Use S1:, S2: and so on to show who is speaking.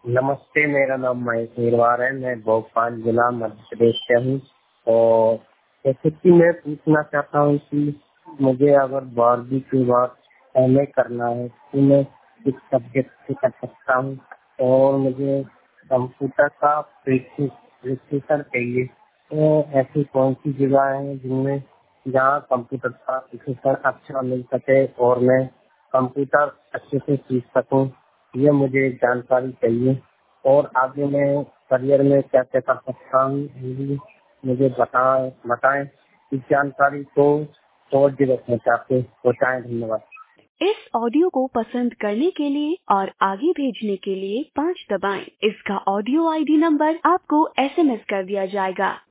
S1: नमस्ते, मेरा नाम महेश नीरवार है। मैं भोपाल जिला मध्य प्रदेश से हूँ। और जैसे कि मैं पूछना चाहता हूँ कि मुझे अगर 12वीं के बाद एमए करना है तो मैं किस सब्जेक्ट से कर सकता हूँ, और मुझे कंप्यूटर का प्रशिक्षण चाहिए। तो ऐसी कौन सी जगह है जिनमें जहाँ कंप्यूटर का प्रशिक्षण अच्छा मिल सके और मैं कंप्यूटर अच्छे से सीख सकूँ, ये मुझे जानकारी चाहिए। और आगे मैं करियर में क्या क्या कर सकता हूँ, ये भी मुझे बताएं। इस जानकारी को और जरूरत में चाहते पहुँचाएं। धन्यवाद।
S2: इस ऑडियो को पसंद करने के लिए और आगे भेजने के लिए 5 दबाएं। इसका ऑडियो आईडी नंबर आपको एसएमएस कर दिया जाएगा।